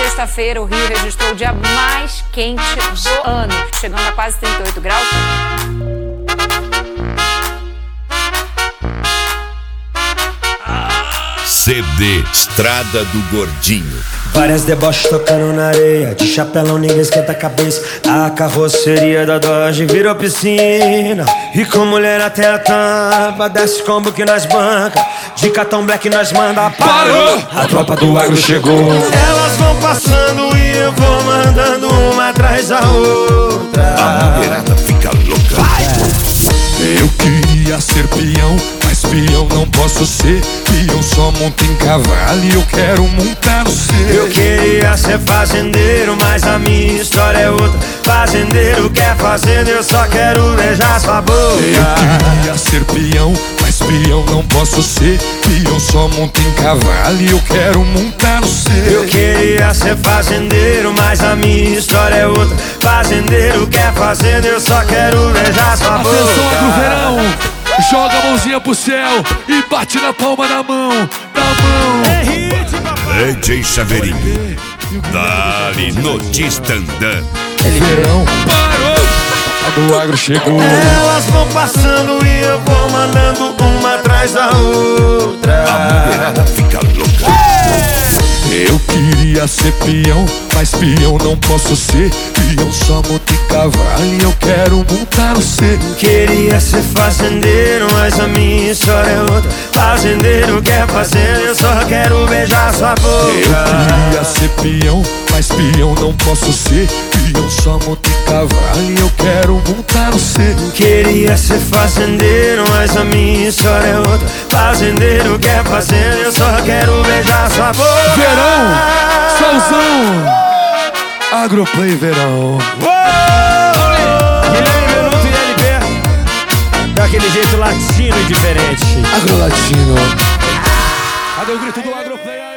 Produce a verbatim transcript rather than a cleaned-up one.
sexta-feira, o Rio registrou o dia mais quente do ano, chegando a quase trinta e oito graus. C D Estrada do Gordinho. Várias deboches tocando na areia, de chapelão ninguém esquenta a cabeça. A carroceria da Dodge virou piscina, e com mulher até a tampa, desce combo que nós banca, de cartão black nós manda. Parou! A tropa do agro chegou. Elas vão passando e eu vou mandando uma atrás da outra. A mulherada fica louca. Vai! Eu queria ser peão, mas peão não posso ser. Peão só monta em cavalo e eu quero montar no seu. Eu queria ser fazendeiro, mas a minha história é outra. Fazendeiro quer fazenda, eu só quero beijar sua boca. Eu queria ser peão, mas peão não posso ser. Peão só monta em cavalo e eu quero montar no seu. Eu queria ser fazendeiro, mas a minha história é outra. Fazendeiro quer fazenda, eu só quero beijar sua boca. Atenção, Agro Verão, joga a mãozinha pro céu e bate na palma da mão, da mão. É hit, papai. D J Chaveirinho, dali no Tistandã. Verão parou, a do agro chegou. Elas vão passando e eu vou mandando uma atrás da outra. A mulherada fica louca. Eu queria ser peão, mas peão não posso ser. Peão só monta em cavalo e eu quero montar no seu. Queria ser fazendeiro, mas a minha história é outra. Fazendeiro quer fazenda, eu só quero beijar sua boca. Eu queria ser peão, mas peão não posso ser. Peão só monta em cavalo e eu quero montar no seu. Queria ser fazendeiro, mas a minha história é outra. Fazendeiro quer fazenda, eu só quero beijar sua boca. Verão, solzão, Agroplay Verão. Guilherme Benuto e L B, daquele jeito latino e diferente. Agrolatino. Cadê o grito do Agroplay aí?